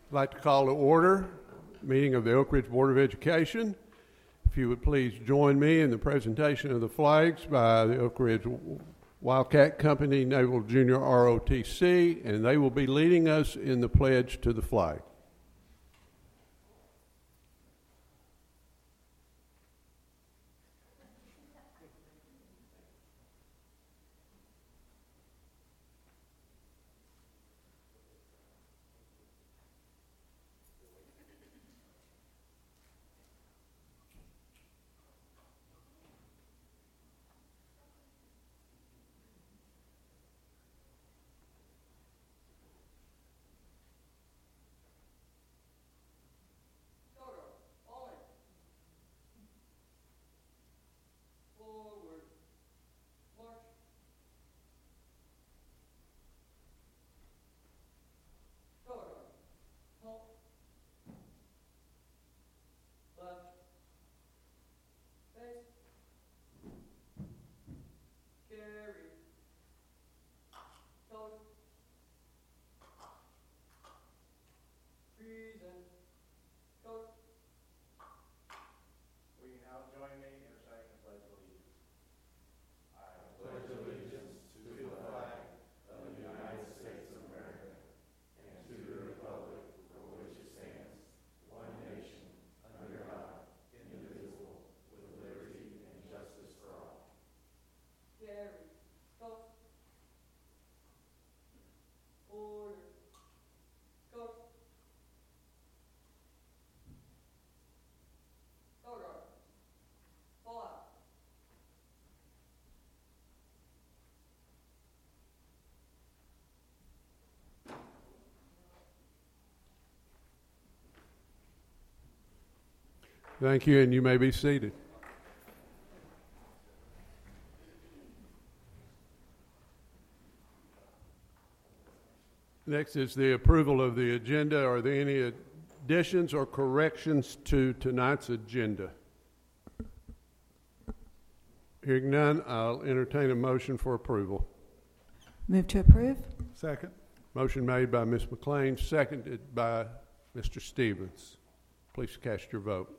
I'd like to call to order the meeting of the Oak Ridge Board of Education. If you would please join me in the presentation of the flags by the Oak Ridge Wildcat Company Naval Junior ROTC, and they will be leading us in the pledge to the flag. Thank you, and you may be seated. Next is the approval of the agenda. Are there any additions or corrections to tonight's agenda? Hearing none, I'll entertain a motion for approval. Move to approve. Second. Motion made by Ms. McLean, seconded by Mr. Stevens. Please cast your vote.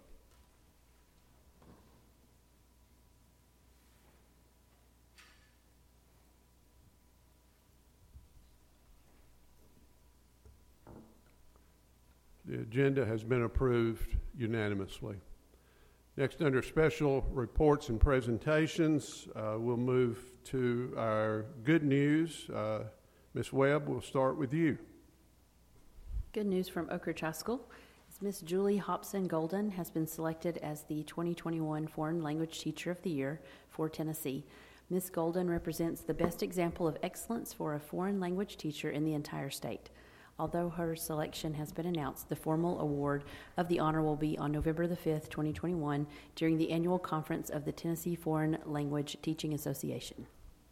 The agenda has been approved unanimously. Next, under special reports and presentations, we'll move to our good news. Ms. Webb, we'll start with you. Good news from Oak Ridge High School is Miss Julie Hobson Golden has been selected as the 2021 Foreign Language Teacher of the Year for Tennessee. Ms. Golden represents the best example of excellence for a foreign language teacher in the entire state. Although her selection has been announced, the formal award of the honor will be on November the 5th, 2021, during the annual conference of the Tennessee Foreign Language Teaching Association.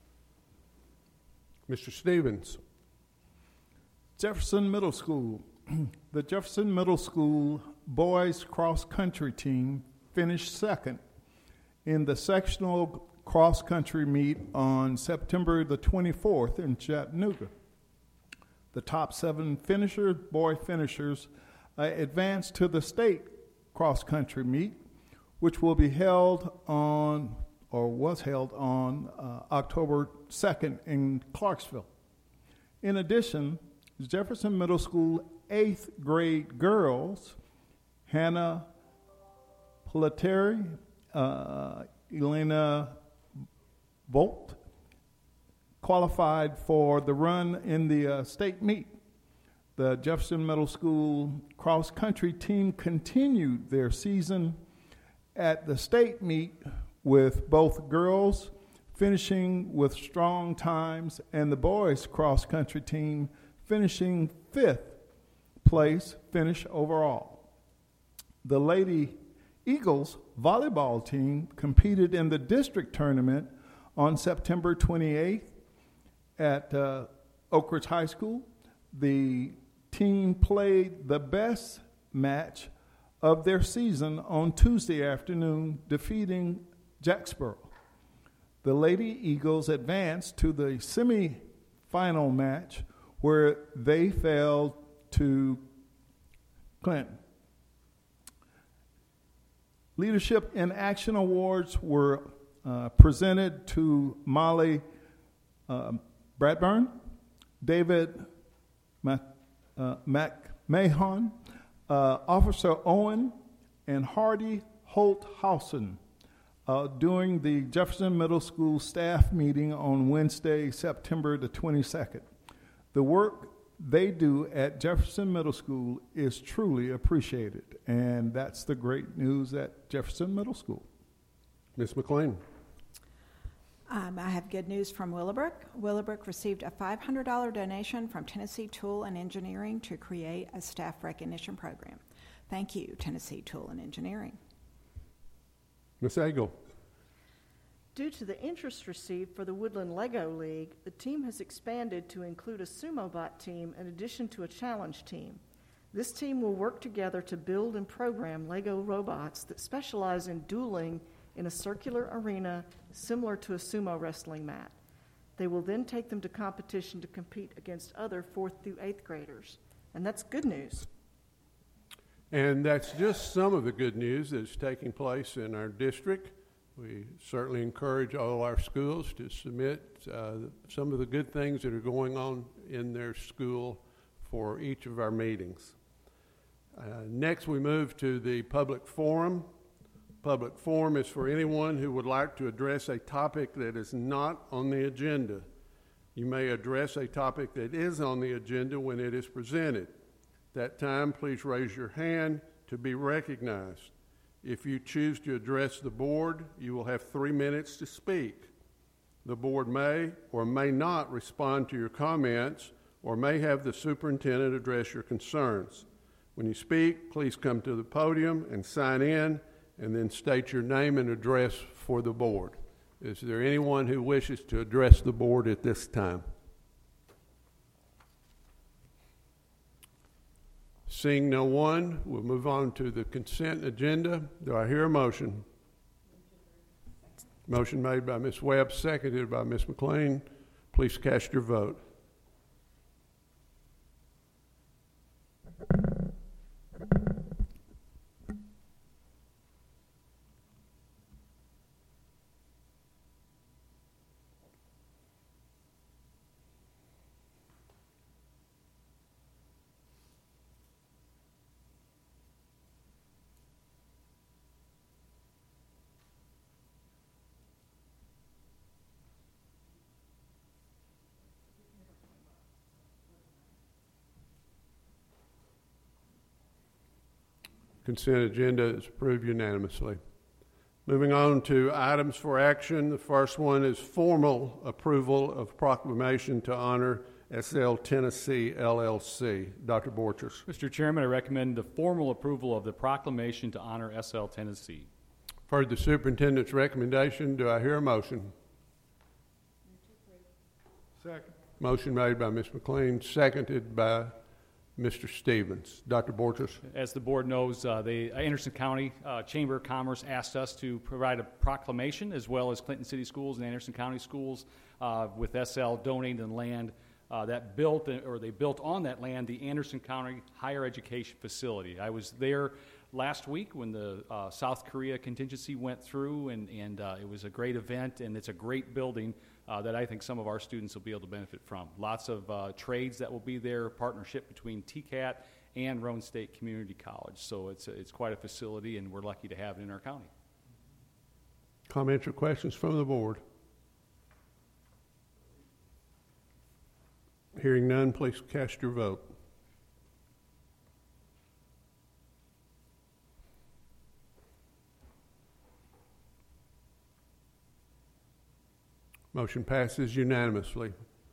Mr. Stevens. Jefferson Middle School. The Jefferson Middle School boys cross-country team finished second in the sectional cross-country meet on September the 24th in Chattanooga. The top 7 finishers, boy finishers, advanced to the state cross-country meet, which will be held on, or was held on, October 2nd in Clarksville. In addition, Jefferson Middle School 8th grade girls, Hannah Pilateri, Elena Volt, qualified for the run in the state meet. The Jefferson Middle School cross-country team continued their season at the state meet with both girls finishing with strong times and the boys cross-country team finishing 5th place finish overall. The Lady Eagles volleyball team competed in the district tournament on September 28th at Oak Ridge High School. The team played the best match of their season on Tuesday afternoon, defeating Jacksboro. The Lady Eagles advanced to the semi-final match where they fell to Clinton. Leadership in Action Awards were presented to Molly Bradburn, David McMahon, Officer Owen, and Hardy Holthausen during the Jefferson Middle School staff meeting on Wednesday, September the 22nd. The work they do at Jefferson Middle School is truly appreciated, and that's the great news at Jefferson Middle School. Ms. McLean. I have good news from Willowbrook. Willowbrook received a $500 donation from Tennessee Tool and Engineering to create a staff recognition program. Thank you, Tennessee Tool and Engineering. Ms. Agel. Due to the interest received for the Woodland Lego League, the team has expanded to include a sumo bot team in addition to a challenge team. This team will work together to build and program Lego robots that specialize in dueling in a circular arena similar to a sumo wrestling mat. They will then take them to competition to compete against other 4th through 8th graders. And that's good news. And that's just some of the good news that's taking place in our district. We certainly encourage all our schools to submit some of the good things that are going on in their school for each of our meetings. Next, we move to the public forum. Public forum is for anyone who would like to address a topic that is not on the agenda. You may address a topic that is on the agenda when it is presented. That time, please raise your hand to be recognized. If you choose to address the board, you will have 3 minutes to speak. The board may or may not respond to your comments or may have the superintendent address your concerns. When you speak, please come to the podium and sign in, and then state your name and address for the board. Is there anyone who wishes to address the board at this time? Seeing no one, we'll move on to the consent agenda. Do I hear a motion? Motion made by Ms. Webb, seconded by Ms. McLean. Please cast your vote. Consent agenda is approved unanimously. Moving on to items for action. The first one is formal approval of proclamation to honor SL Tennessee LLC. Dr. Borchers. Mr. Chairman, I recommend the formal approval of the proclamation to honor SL Tennessee. Heard the superintendent's recommendation. Do I hear a motion? Second. Motion made by Ms. McLean, seconded by Mr. Stevens. Dr. Borchers. As the board knows, the Anderson County Chamber of Commerce asked us to provide a proclamation, as well as Clinton City Schools and Anderson County Schools, with SL donating the land they built on that land the Anderson County Higher Education Facility. I was there last week when the South Korea contingency went through, and it was a great event, and it's a great building that I think some of our students will be able to benefit from. Lots of trades that will be there, partnership between TCAT and Roane State Community College. So it's quite a facility, and we're lucky to have it in our county. Comments or questions from the board? Hearing none, please cast your vote. Motion passes unanimously.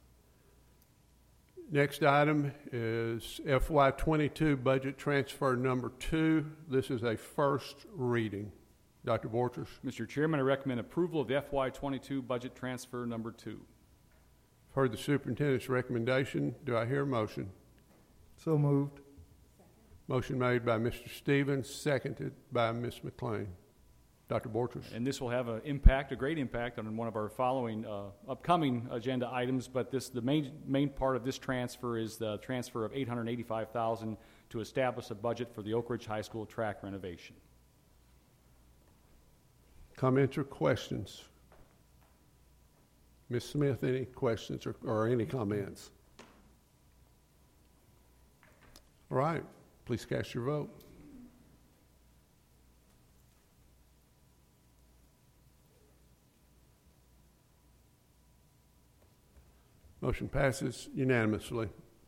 Next item is FY22 budget transfer number 2. This is a first reading. Dr. Borchers. Mr. Chairman, I recommend approval of the FY22 budget transfer number 2. Heard the superintendent's recommendation. Do I hear a motion? So moved. Motion made by Mr. Stevens, seconded by Ms. McLean. Dr. Borchers. And this will have a great impact on one of our following upcoming agenda items, but the main part of this transfer is the transfer of $885,000 to establish a budget for the Oak Ridge High School track renovation. Comments or questions? Ms. Smith, any questions or any comments? All right, please cast your vote. Motion passes unanimously.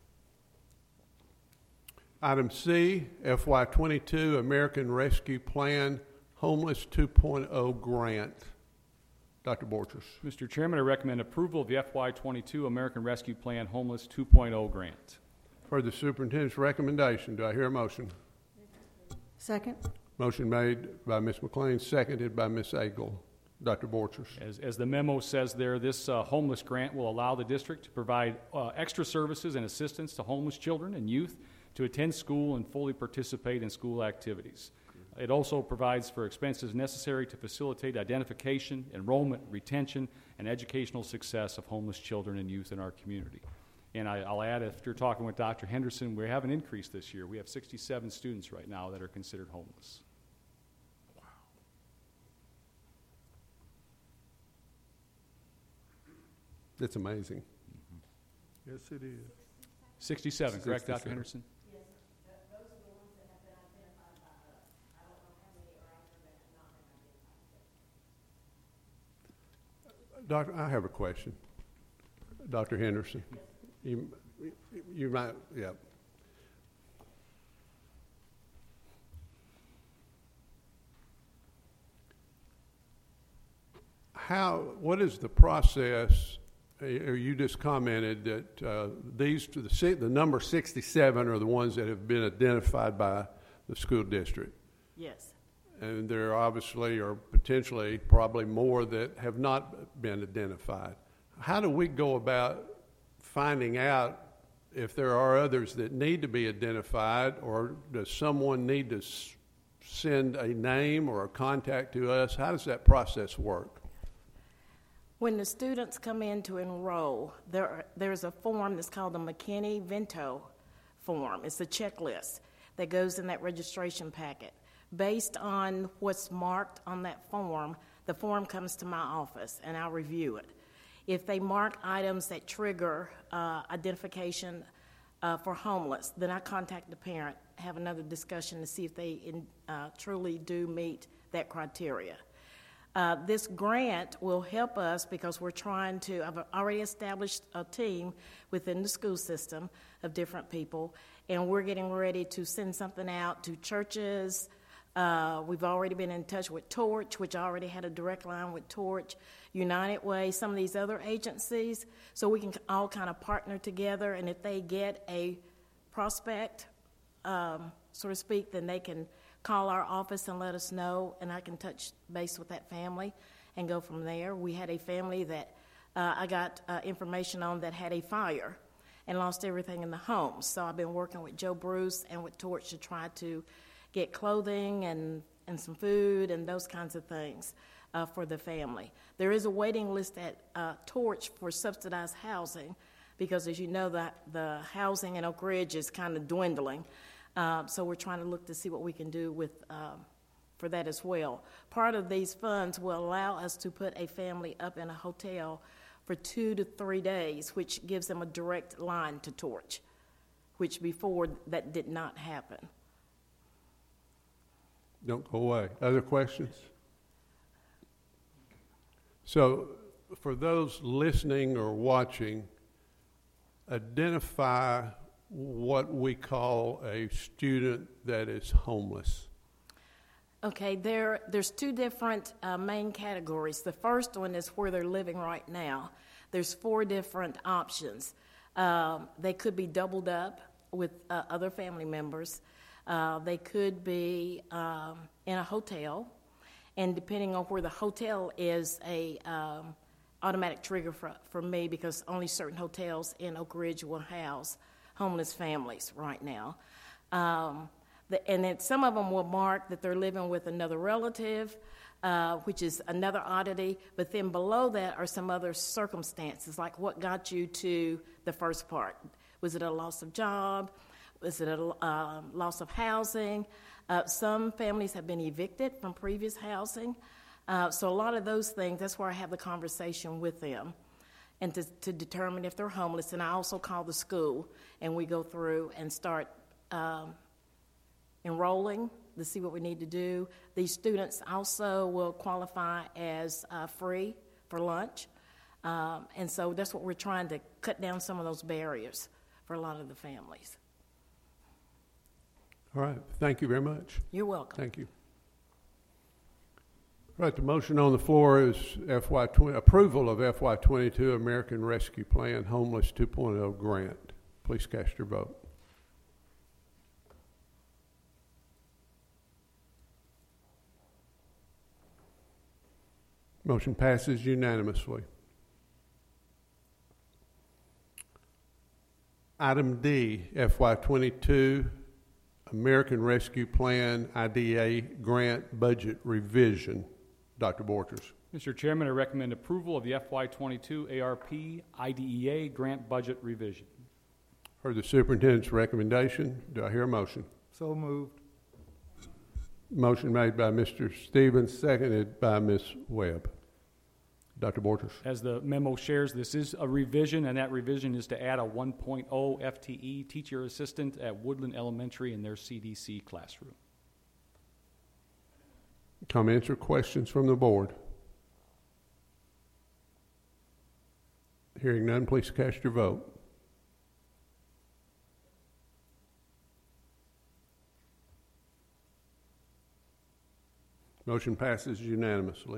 Item C, FY22 American Rescue Plan Homeless 2.0 Grant. Dr. Borchers. Mr. Chairman, I recommend approval of the FY22 American Rescue Plan Homeless 2.0 grant. For the superintendent's recommendation, do I hear a motion? Second. Motion made by Ms. McLean, seconded by Ms. Agel. Dr. Borchers. As the memo says there, this homeless grant will allow the district to provide extra services and assistance to homeless children and youth to attend school and fully participate in school activities. It also provides for expenses necessary to facilitate identification, enrollment, retention, and educational success of homeless children and youth in our community. And I'll add, if you're talking with Dr. Henderson, we have an increase this year. We have 67 students right now that are considered homeless. Wow. That's amazing. Mm-hmm. Yes, it is. 67, correct, Dr. Henderson? Doctor, I have a question. Dr. Henderson, you might, yeah. What is the process? You just commented that the number 67 are the ones that have been identified by the school district. Yes. And there obviously are potentially probably more that have not been identified. How do we go about finding out if there are others that need to be identified, or does someone need to send a name or a contact to us? How does that process work? When the students come in to enroll, there's a form that's called the McKinney-Vento form. It's a checklist that goes in that registration packet. Based on what's marked on that form, the form comes to my office, and I'll review it. If they mark items that trigger identification for homeless, then I contact the parent, have another discussion to see if they truly do meet that criteria. This grant will help us because I've already established a team within the school system of different people, and we're getting ready to send something out to churches. We've already been in touch with Torch, which I already had a direct line with Torch, United Way, some of these other agencies, so we can all kind of partner together, and if they get a prospect, so to speak, then they can call our office and let us know, and I can touch base with that family and go from there. We had a family that I got information on that had a fire and lost everything in the home, so I've been working with Joe Bruce and with Torch to try to get clothing and some food and those kinds of things for the family. There is a waiting list at Torch for subsidized housing because, as you know, that the housing in Oak Ridge is kind of dwindling. So we're trying to look to see what we can do for that as well. Part of these funds will allow us to put a family up in a hotel for 2 to 3 days, which gives them a direct line to Torch, which before that did not happen. Don't go away. Other questions? So, for those listening or watching, identify what we call a student that is homeless. Okay, there's 2 different main categories. The first one is where they're living right now. There's 4 different options. They could be doubled up with other family members. They could be in a hotel, and depending on where the hotel is, a automatic trigger for me because only certain hotels in Oak Ridge will house homeless families right now. And then some of them will mark that they're living with another relative, which is another oddity, but then below that are some other circumstances, like what got you to the first part. Was it a loss of job? Is it a loss of housing? Some families have been evicted from previous housing. So a lot of those things, that's where I have the conversation with them and to determine if they're homeless. And I also call the school, and we go through and start enrolling to see what we need to do. These students also will qualify as free for lunch. And so that's what we're trying to cut down some of those barriers for a lot of the families. All right. Thank you very much. You're welcome. Thank you. All right. The motion on the floor is approval of FY22 American Rescue Plan Homeless 2.0 grant. Please cast your vote. Motion passes unanimously. Item D, FY22 American Rescue Plan IDA Grant Budget Revision. Dr. Borchers. Mr. Chairman, I recommend approval of the FY22 ARP IDEA Grant Budget Revision. Heard the superintendent's recommendation. Do I hear a motion? So moved. Motion made by Mr. Stevens, seconded by Ms. Webb. Dr. Borchers. As the memo shares, this is a revision, and that revision is to add a 1.0 FTE teacher assistant at Woodland Elementary in their CDC classroom. Comments or questions from the board? Hearing none, please cast your vote. Motion passes unanimously.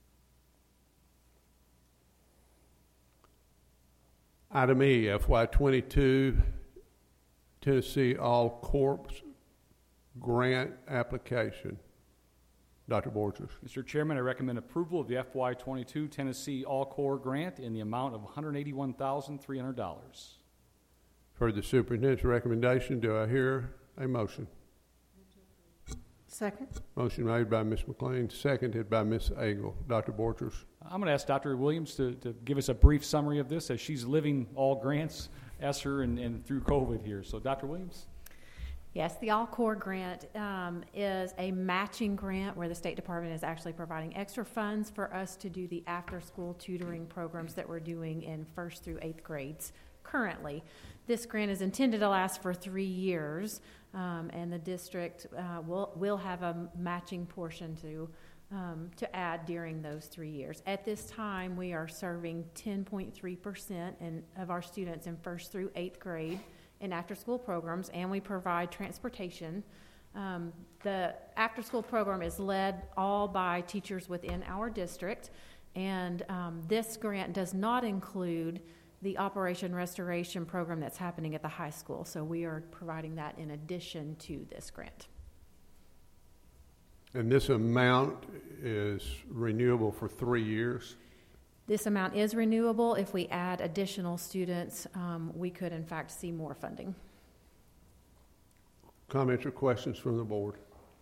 Item E, FY22 Tennessee All Corps Grant Application. Dr. Borchers. Mr. Chairman, I recommend approval of the FY22 Tennessee All Corps Grant in the amount of $181,300. Heard the superintendent's recommendation. Do I hear a motion? Second. Motion made by Ms. McLean, seconded by Ms. Agel. Dr. Borchers. I'm going to ask Dr. Williams to give us a brief summary of this as she's living all grants, ESSER, and through COVID here. So, Dr. Williams? Yes, the All Corps grant is a matching grant where the State Department is actually providing extra funds for us to do the after-school tutoring programs that we're doing in 1st through 8th grades currently. This grant is intended to last for 3 years, and the district will have a matching portion to add during those 3 years. At this time, we are serving 10.3% of our students in 1st through 8th grade in after-school programs, and we provide transportation. The after-school program is led all by teachers within our district, and this grant does not include the Operation Restoration program that's happening at the high school, so we are providing that in addition to this grant. And this amount is renewable for 3 years? This amount is renewable. If we add additional students, we could, in fact, see more funding. Comments or questions from the board?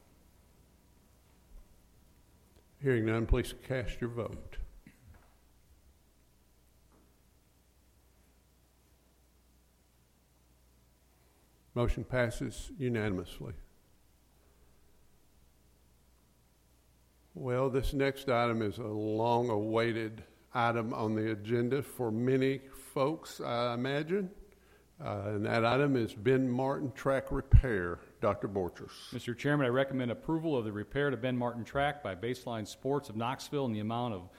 Hearing none, please cast your vote. Motion passes unanimously. Well, this next item is a long-awaited item on the agenda for many folks, I imagine. And that item is Ben Martin Track Repair. Dr. Borchers. Mr. Chairman, I recommend approval of the repair to Ben Martin Track by Baseline Sports of Knoxville in the amount of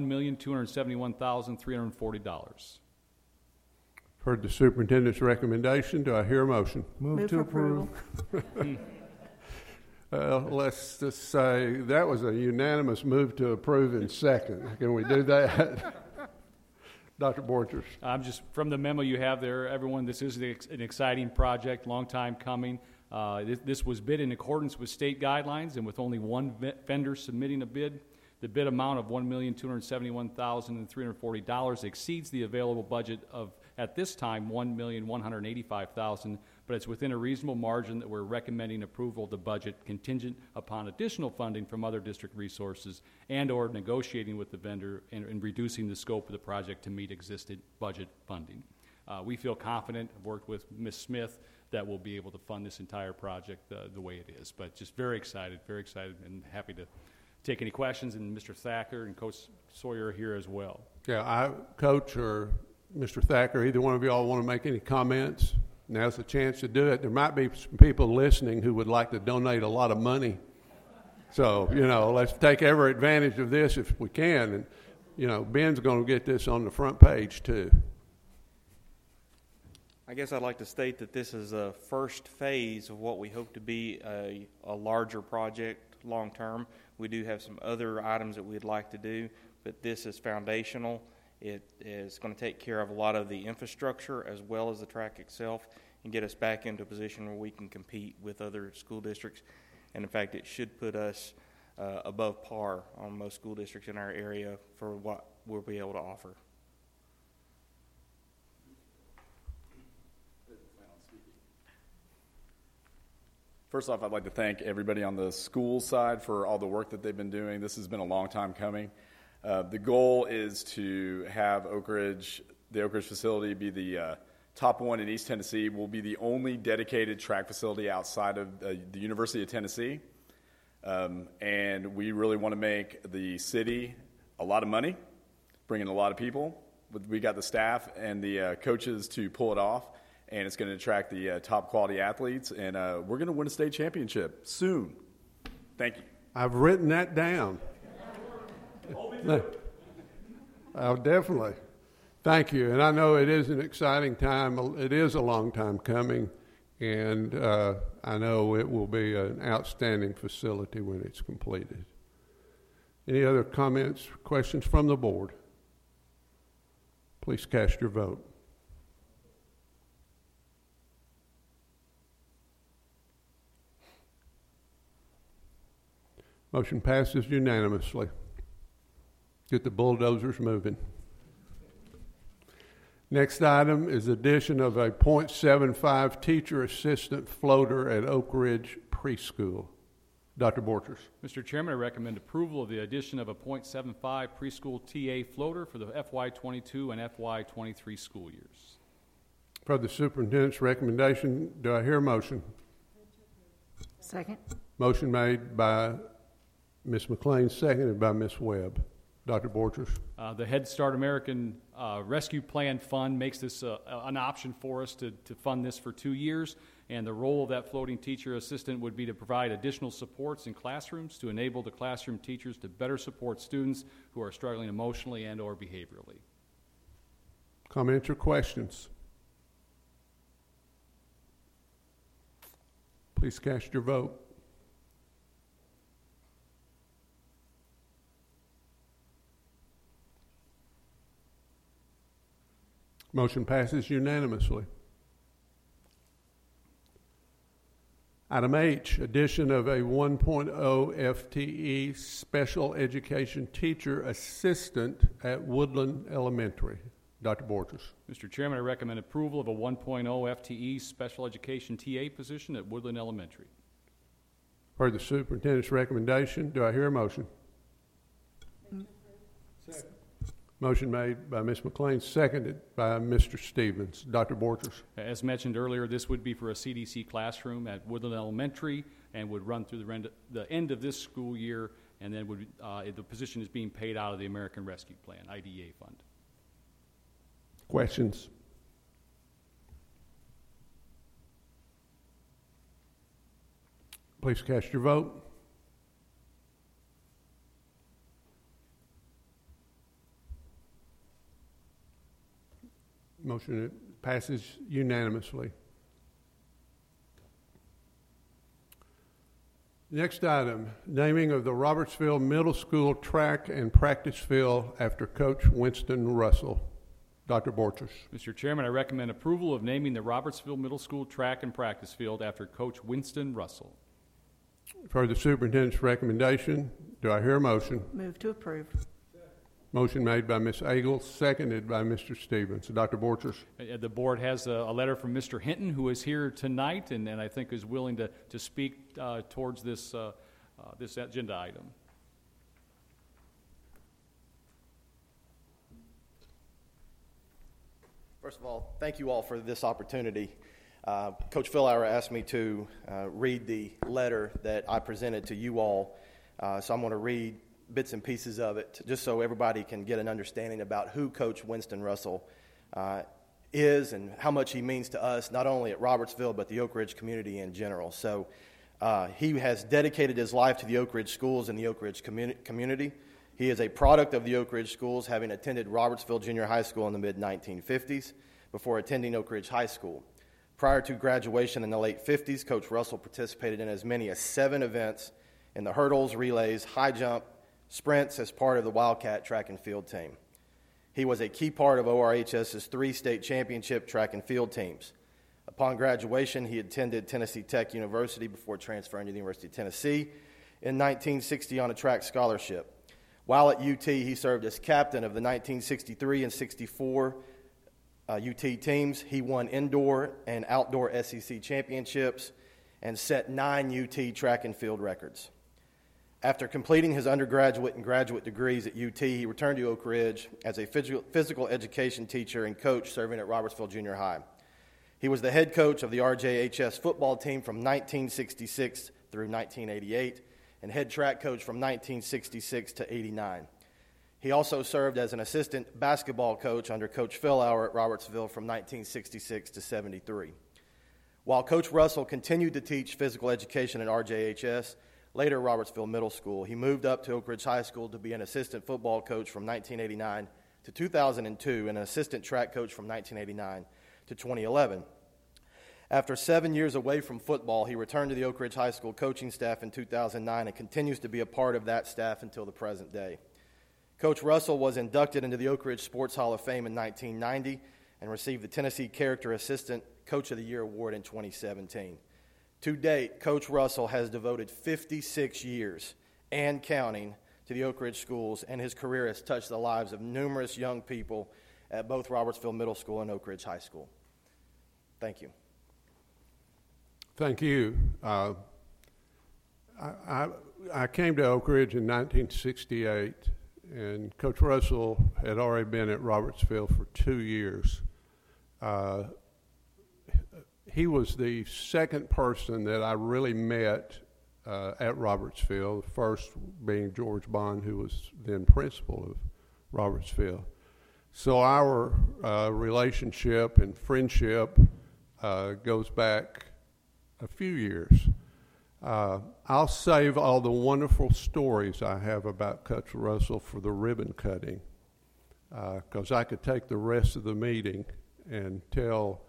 $1,271,340. Heard the superintendent's recommendation. Do I hear a motion? Move to approval. Let's just say that was a unanimous move to approve in second. Can we do that? Dr. Borchers. Just from the memo you have there, everyone, this is an exciting project, long time coming. This was bid in accordance with state guidelines and with only one vendor submitting a bid. The bid amount of $1,271,340 exceeds the available budget of, at this time, $1,185,000, but it's within a reasonable margin that we're recommending approval of the budget contingent upon additional funding from other district resources and or negotiating with the vendor and reducing the scope of the project to meet existing budget funding. We feel confident. I've worked with Ms. Smith that will be able to fund this entire project the way it is. But just very excited, and happy to take any questions. And Mr. Thacker and Coach Sawyer are here as well. Yeah, Coach or Mr. Thacker, either one of you all want to make any comments? Now's the chance to do it. There might be some people listening who would like to donate a lot of money. So, let's take every advantage of this if we can. And, Ben's going to get this on the front page, too. I guess I'd like to state that this is a first phase of what we hope to be a larger project long term. We do have some other items that we'd like to do, but this is foundational. It is going to take care of a lot of the infrastructure as well as the track itself and get us back into a position where we can compete with other school districts. And in fact, it should put us above par on most school districts in our area for what we'll be able to offer. First off, I'd like to thank everybody on the school side for all the work that they've been doing. This has been a long time coming. The goal is to have the Oak Ridge facility be the top one in East Tennessee. We'll be the only dedicated track facility outside of the University of Tennessee. And we really want to make the city a lot of money, bring in a lot of people. We got the staff and the coaches to pull it off. And it's going to attract the top quality athletes, and we're going to win a state championship soon. Thank you. I've written that down. Oh, definitely. Thank you. And I know it is an exciting time. It is a long time coming, and I know it will be an outstanding facility when it's completed. Any other comments, questions from the board? Please cast your vote. Motion passes unanimously. Get the bulldozers moving. Next item is addition of a .75 teacher assistant floater at Oak Ridge Preschool. Dr. Borchers. Mr. Chairman, I recommend approval of the addition of a .75 preschool TA floater for the FY22 and FY23 school years. For the superintendent's recommendation, do I hear a motion? Second. Motion made by Ms. McLean, seconded by Ms. Webb. Dr. Borchers. The Head Start American Rescue Plan Fund makes this an option for us to fund this for 2 years, and the role of that floating teacher assistant would be to provide additional supports in classrooms to enable the classroom teachers to better support students who are struggling emotionally and or behaviorally. Comments or questions? Please cast your vote. Motion passes unanimously. Item H, addition of a 1.0 FTE special education teacher assistant at Woodland Elementary. Dr. Borchers. Mr. Chairman, I recommend approval of a 1.0 FTE special education TA position at Woodland Elementary. Heard the superintendent's recommendation. Do I hear a motion? Second. Motion made by Ms. McLean, seconded by Mr. Stevens. Dr. Borchers. As mentioned earlier, this would be for a CDC classroom at Woodland Elementary and would run through the end of this school year, and then the position is being paid out of the American Rescue Plan, IDEA fund. Questions? Please cast your vote. Motion passes unanimously. Next item, naming of the Robertsville Middle School track and practice field after Coach Winston Russell. Dr. Borchers. Mr. Chairman, I recommend approval of naming the Robertsville Middle School track and practice field after Coach Winston Russell. For the superintendent's recommendation, do I hear a motion? Move to approve. Motion made by Ms. Agel, seconded by Mr. Stevens. Dr. Borchers. The board has a letter from Mr. Hinton, who is here tonight, and I think is willing to speak towards this agenda item. First of all, thank you all for this opportunity. Coach Philauer asked me to read the letter that I presented to you all, so I'm going to read bits and pieces of it just so everybody can get an understanding about who Coach Winston Russell is and how much he means to us, not only at Robertsville but the Oak Ridge community in general. So he has dedicated his life to the Oak Ridge schools and the Oak Ridge community. He is a product of the Oak Ridge schools, having attended Robertsville Junior High School in the mid-1950s before attending Oak Ridge High School. Prior to graduation in the late 50s, Coach Russell participated in as many as 7 events in the hurdles, relays, high jump, sprints as part of the Wildcat track and field team. He was a key part of ORHS's 3 state championship track and field teams. Upon graduation, he attended Tennessee Tech University before transferring to the University of Tennessee in 1960 on a track scholarship. While at UT, he served as captain of the 1963 and 64 UT teams. He won indoor and outdoor SEC championships and set 9 UT track and field records. After completing his undergraduate and graduate degrees at UT, he returned to Oak Ridge as a physical education teacher and coach serving at Robertsville Junior High. He was the head coach of the RJHS football team from 1966 through 1988 and head track coach from 1966 to 89. He also served as an assistant basketball coach under Coach Philauer at Robertsville from 1966 to 73. While Coach Russell continued to teach physical education at RJHS, later Robertsville Middle School, he moved up to Oak Ridge High School to be an assistant football coach from 1989 to 2002 and an assistant track coach from 1989 to 2011. After 7 years away from football, he returned to the Oak Ridge High School coaching staff in 2009 and continues to be a part of that staff until the present day. Coach Russell was inducted into the Oak Ridge Sports Hall of Fame in 1990 and received the Tennessee Character Assistant Coach of the Year Award in 2017. To date, Coach Russell has devoted 56 years and counting to the Oak Ridge schools, and his career has touched the lives of numerous young people at both Robertsville Middle School and Oak Ridge High School. Thank you. Thank you. I came to Oak Ridge in 1968, and Coach Russell had already been at Robertsville for 2 years. He was the second person that I really met at Robertsville, the first being George Bond, who was then principal of Robertsville. So our relationship and friendship goes back a few years. I'll save all the wonderful stories I have about Coach Russell for the ribbon cutting, because I could take the rest of the meeting and tell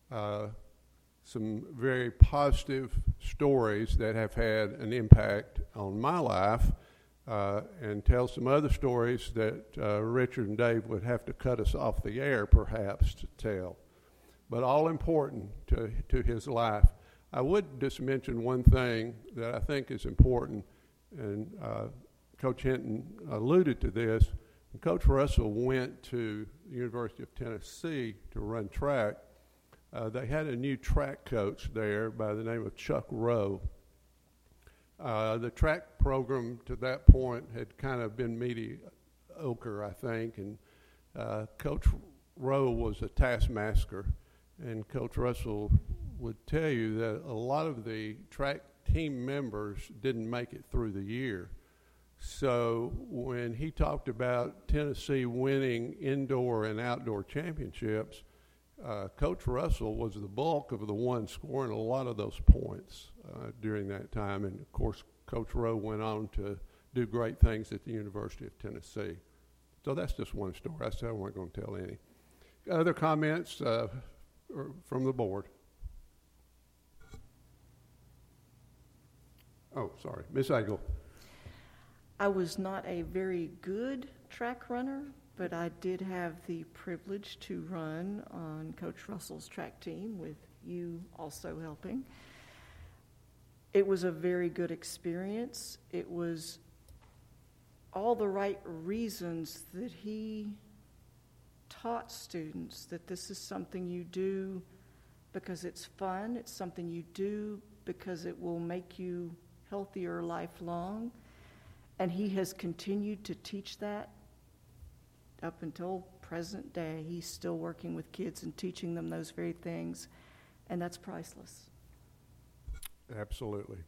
some very positive stories that have had an impact on my life, and tell some other stories that Richard and Dave would have to cut us off the air perhaps to tell, but all important to his life. I would just mention one thing that I think is important, and Coach Hinton alluded to this. When Coach Russell went to the University of Tennessee to run track, they had a new track coach there by the name of Chuck Rowe. The track program to that point had kind of been mediocre, I think, and Coach Rowe was a taskmaster, and Coach Russell would tell you that a lot of the track team members didn't make it through the year. So when he talked about Tennessee winning indoor and outdoor championships, Coach Russell was the bulk of the one scoring a lot of those points during that time. And, of course, Coach Rowe went on to do great things at the University of Tennessee. So that's just one story. I said I wasn't going to tell any. Other comments from the board? Oh, sorry. Ms. Agle. I was not a very good track runner, but I did have the privilege to run on Coach Russell's track team with you also helping. It was a very good experience. It was all the right reasons that he taught students that this is something you do because it's fun. It's something you do because it will make you healthier lifelong. And he has continued to teach that up until present day. He's still working with kids and teaching them those very things. and that's priceless. Absolutely.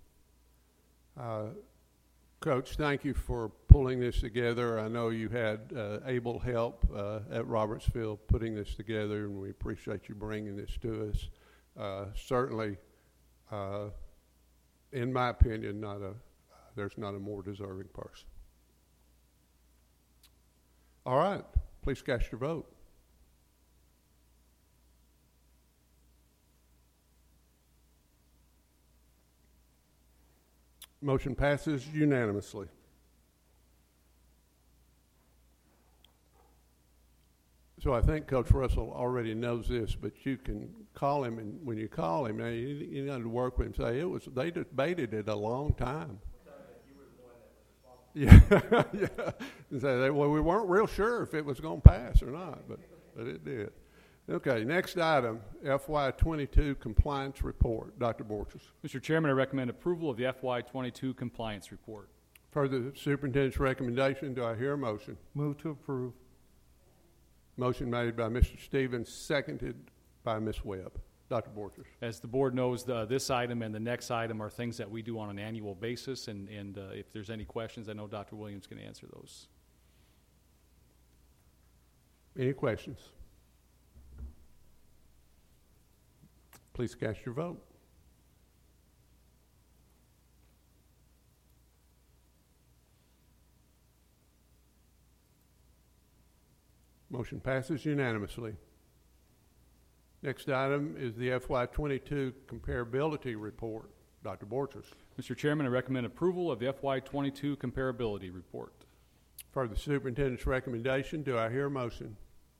Coach, thank you for pulling this together. I know you had able help at Robertsville putting this together, and we appreciate you bringing this to us. Certainly, in my opinion, there's not a more deserving person. All right, please cast your vote. Motion passes unanimously. So I think Coach Russell already knows this, but you can call him, and when you call him, now you need to work with him. Say they debated it a long time. Yeah, yeah. And say, well, we weren't real sure if it was going to pass or not, but it did. Okay, next item, FY22 compliance report. Dr. Borchers. Mr. Chairman, I recommend approval of the FY22 compliance report. Further the superintendent's recommendation, do I hear a motion? Move to approve. Motion made by Mr. Stevens, seconded by Ms. Webb. Dr. Borchers. As the board knows, this item and the next item are things that we do on an annual basis, and if there's any questions, I know Dr. Williams can answer those. Any questions? Please cast your vote. Motion passes unanimously. Next item is the FY22 comparability report. Dr. Borchers. Mr. Chairman, I recommend approval of the FY22 comparability report. For the superintendent's recommendation, do I hear a motion?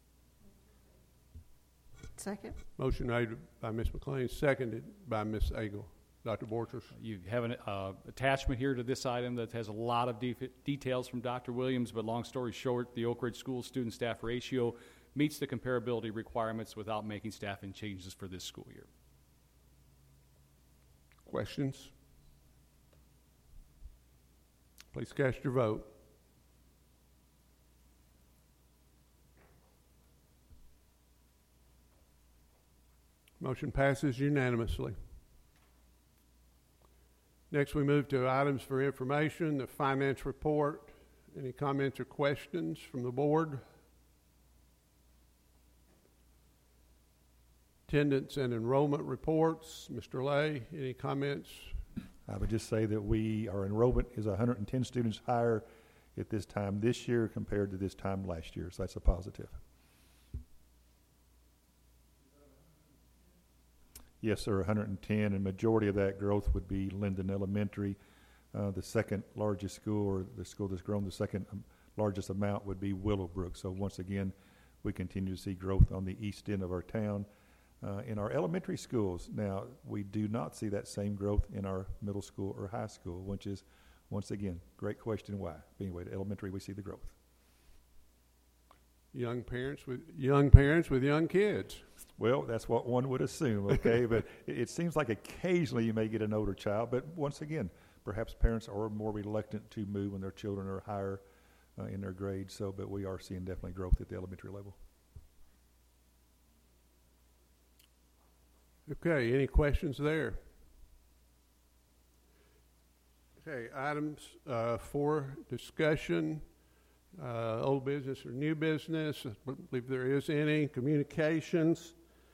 Second. Motion made by Ms. McLean, seconded by Ms. Agel. Dr. Borchers. You have an attachment here to this item that has a lot of details from Dr. Williams, but long story short, the Oak Ridge School student-staff ratio meets the comparability requirements without making staffing changes for this school year. Questions? Please cast your vote. Motion passes unanimously. Next, we move to items for information, the finance report. Any comments or questions from the board? Attendance and enrollment reports. Mr. Lay, any comments? I would just say that our enrollment is 110 students higher at this time this year compared to this time last year, so that's a positive. Yes, sir, 110, and majority of that growth would be Linden Elementary. The second largest school, or the school that's grown the second largest amount, would be Willowbrook. So once again, we continue to see growth on the east end of our town. In our elementary schools, now, we do not see that same growth in our middle school or high school, which is, once again, great question why. But anyway, at elementary, we see the growth. Young parents with young kids. Well, that's what one would assume, okay? But it seems like occasionally you may get an older child, but once again, perhaps parents are more reluctant to move when their children are higher in their grades. So, but we are seeing definitely growth at the elementary level. Okay, any questions there? Okay, items for discussion, old business or new business. I don't believe there is any. Communications.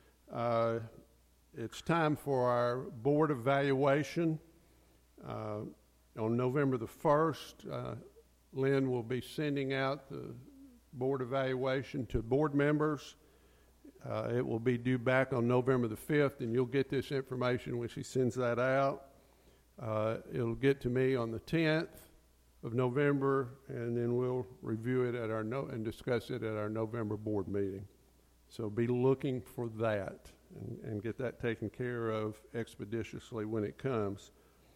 It's time for our board evaluation. On November the 1st, Lynn will be sending out the board evaluation to board members. It will be due back on November the 5th, and you'll get this information when she sends that out. It'll get to me on the 10th of November, and then we'll review it and discuss it at our November board meeting. So be looking for that and get that taken care of expeditiously when it comes.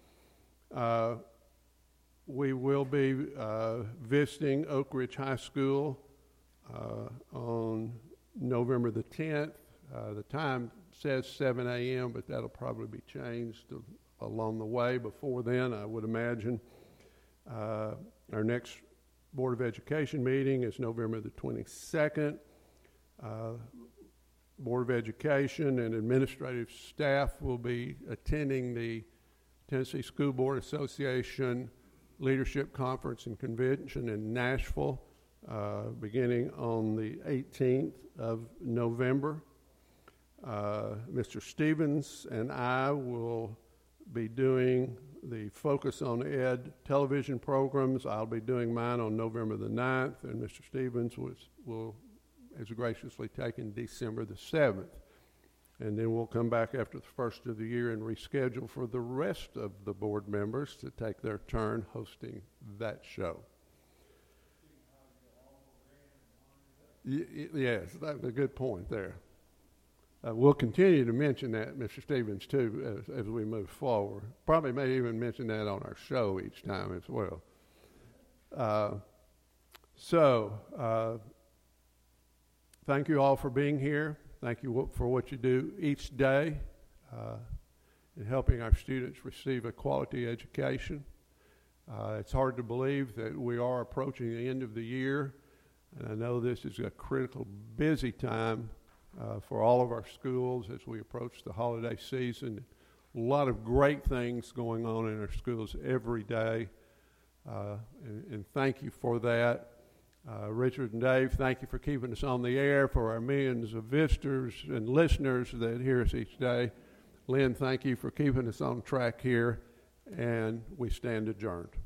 We will be visiting Oak Ridge High School on November the 10th. The time says 7 a.m., but that'll probably be changed along the way before then, I would imagine. Our next Board of Education meeting is November the 22nd. Board of Education and administrative staff will be attending the Tennessee School Board Association Leadership Conference and Convention in Nashville, beginning on the 18th of November. Mr. Stevens and I will be doing the Focus on Ed television programs. I'll be doing mine on November the 9th, and Mr. Stevens has graciously taken December the 7th. And then we'll come back after the first of the year and reschedule for the rest of the board members to take their turn hosting that show. Yes, that's a good point there. We'll continue to mention that, Mr. Stevens, too, as we move forward. Probably may even mention that on our show each time as well. Thank you all for being here. Thank you for what you do each day in helping our students receive a quality education. It's hard to believe that we are approaching the end of the year, and I know this is a critical, busy time for all of our schools as we approach the holiday season. A lot of great things going on in our schools every day, and thank you for that. Richard and Dave, thank you for keeping us on the air for our millions of visitors and listeners that hear us each day. Lynn, thank you for keeping us on track here, and we stand adjourned.